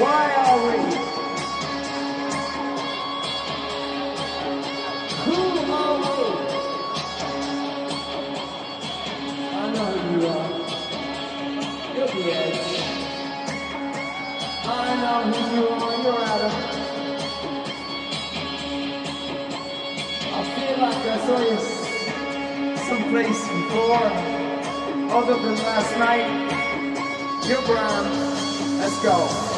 Why are we? Who are we? I know who you are. You're the edge. I know who you are. You're Adam. I feel like I saw you someplace before, other than last night. You're Brown. Let's go.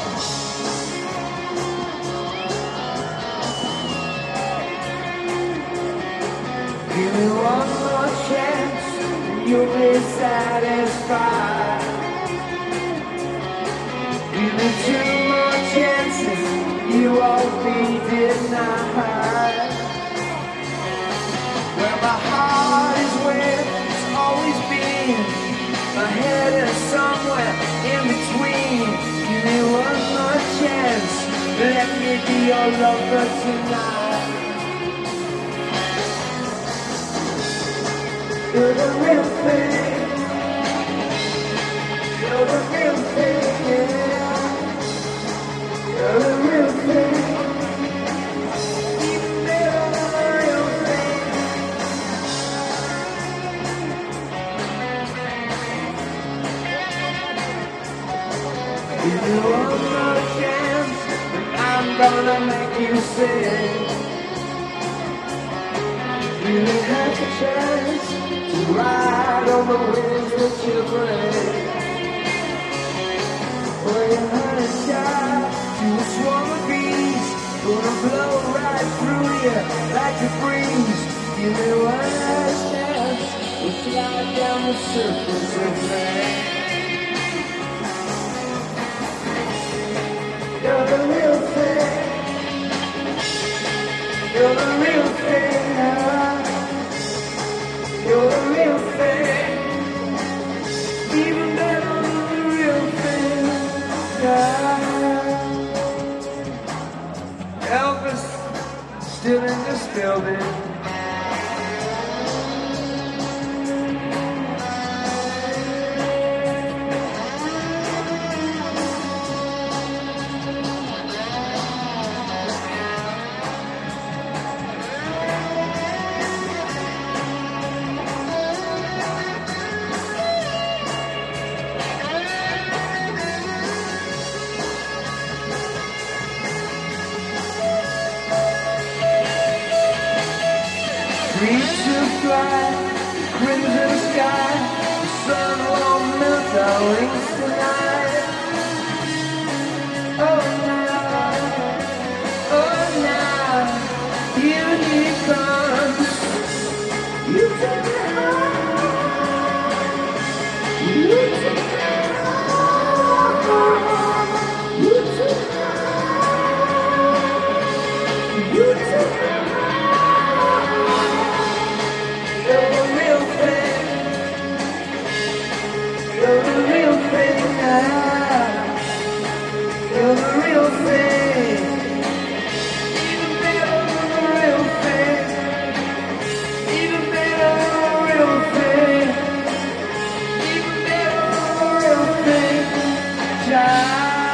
Give me one more chance, and you'll be satisfied. Give me two more chances, you won't be denied. Where my heart is where it's always been, my head is somewhere in between. Give me one more chance, let me be your lover tonight. You're the real thing. You're the real thing, yeah. You're the real thing. Even better than the real thing. Give me one more chance, and I'm gonna make you sing. You have a chance to ride on the winds that you bring. For your honey child to a swarm of bees, gonna blow right through you like a breeze. Give me one last chance, we'll slide down the surface of man. You're the real thing. You're the real thing. You're the real thing, even better than the real thing. Yeah. Elvis, still in this building. Free to fly, crimson sky, the sun won't melt our wings tonight. Oh now, here he comes. You take me home, you take me home, you take me home, you take me home. You're the real thing. You're the real thing now. You're the real thing. Even better than the real thing. Even better than the real thing. Even better than the real thing. Child.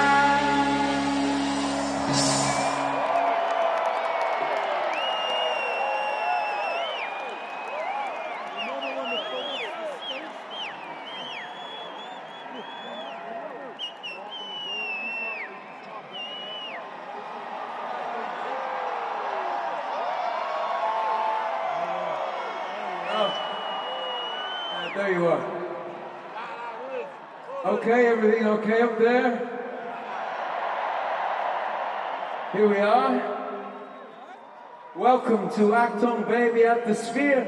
There you are. Okay, everything okay up there? Here we are. Welcome to Achtung Baby at the Sphere.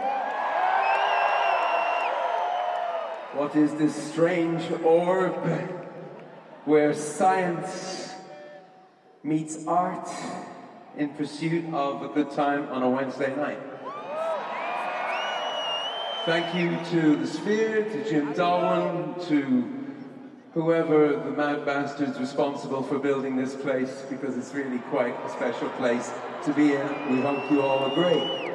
What is this strange orb where science meets art in pursuit of a good time on a Wednesday night? Thank you to the Sphere, to Jim Darwin, to whoever the mad bastards responsible for building this place, because it's really quite a special place to be in. We hope you all agree.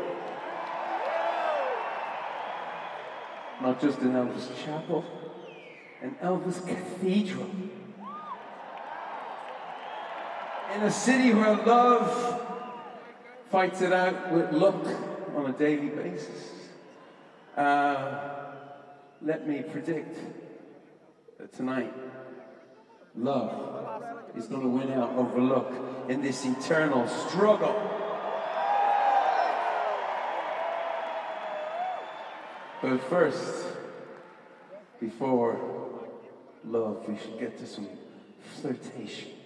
Not just an Elvis chapel, an Elvis cathedral. In a city where love fights it out with luck on a daily basis, let me predict that tonight, love is going to win out over luck in this eternal struggle. But first, before love, we should get to some flirtation.